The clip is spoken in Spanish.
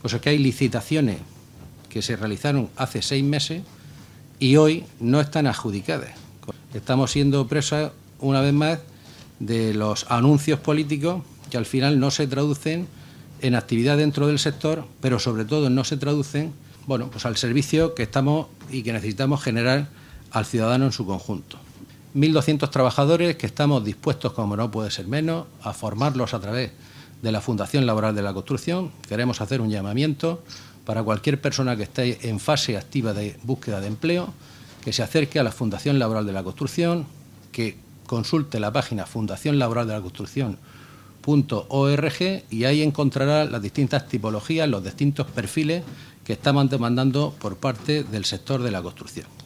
Pues es que hay licitaciones que se realizaron hace 6 meses y hoy no están adjudicadas. Estamos siendo presas, una vez más, de los anuncios políticos que al final no se traducen en actividad dentro del sector, pero sobre todo no se traducen, bueno, pues al servicio que estamos y que necesitamos generar al ciudadano en su conjunto. 1.200 trabajadores que estamos dispuestos, como no puede ser menos, a formarlos a través de la Fundación Laboral de la Construcción. Queremos hacer un llamamiento para cualquier persona que esté en fase activa de búsqueda de empleo, que se acerque a la Fundación Laboral de la Construcción, que consulte la página fundacionlaboraldelconstrucción.org y ahí encontrará las distintas tipologías, los distintos perfiles que estamos demandando por parte del sector de la construcción.